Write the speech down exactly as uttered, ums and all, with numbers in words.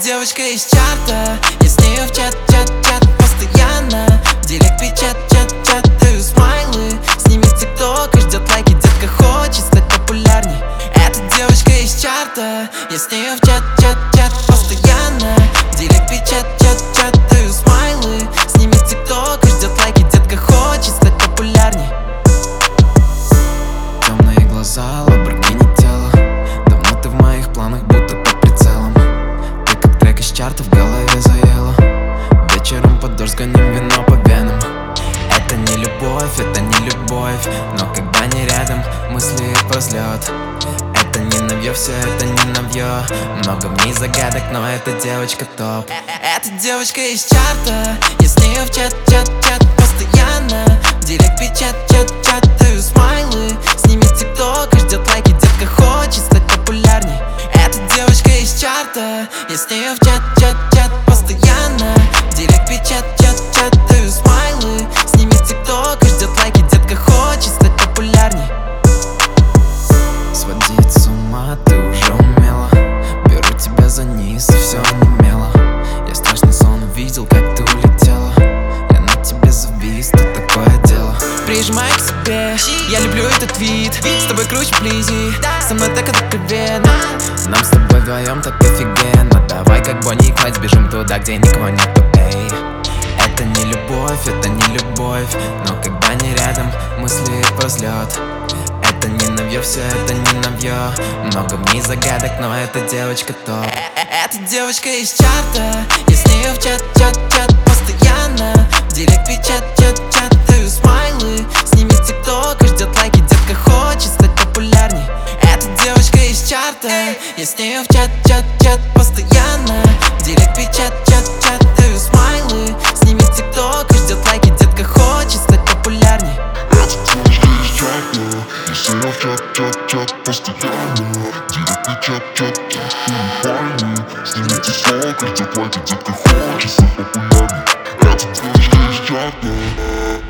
девочка из чарта, я с нею в чат, чат, чат постоянно. Директ, печат, чат, чат, даю смайлы. С ними с тиктока ждет лайки, детка хочет стать популярней. Эта девочка из чарта, я с нею в чат, чат, чат постоянно. Директ, печат, чат, чат, даю смайлы. С ними с тиктока ждет лайки, детка хочет стать популярней. Темные глаза, Lamborghini тело. Давно ты в моих планах, будто под прицелом. Ты как трек из чарта в голове заела. Вечером под дождь гоним вино по венам. Это не любовь, это не любовь, но когда не рядом, мысли в разлет. Это не навье, все это не навье. Много в ней загадок, но эта девочка топ. Эта девочка из чарта, я с нею в чат, чат, чат постоянно. Директ, печат, чат, чат, даю смайлы. С ними с тиктока ждет лайки, детка хочет стать популярней. Эта девочка из чарта, я с нею в чат, чат, чат постоянно. Директ, печат, чат, чат, даю смайлы. С ними с тиктока ждет лайки, детка хочет стать популярней. Сводить с ума ты уже умела. Беру тебя за низ и все онемело. Я страшный сон увидел, как ты улетела. Я на тебе завис, тут такое дело. Прижимай к себе, я люблю этот вид. С тобой круче вблизи, со мной так откровенно. Нам с тобой вдвоем так офигенно. Давай как Бонни и Клайд сбежим туда, где никого нету, эй. Это не любовь, это не любовь, но когда не рядом, мысли в разлет. Это не навье, все это не навье. Много в ней загадок, но эта девочка топ. Эта девочка из чарта, я с нею в чат, чат, чат постоянно. Директ, печат, чат, чат, даю смайлы. С ними с тиктока ждет лайки, детка хочет стать популярней. Эта девочка из чарта, я с нею в чат, чат, чат постоянно. Директ, печат, чат, чат, даю смайлы. С ними с тиктока ждет лайки, детка хочет стать популярней. Эта девочка из чарта, я с нею в чат, чат, чат постоянно. Директ, печат, чат, чат, даю смайлы. С ними с тиктока ждет лайки, детка хочет стать популярней. Эта девочка из чарта.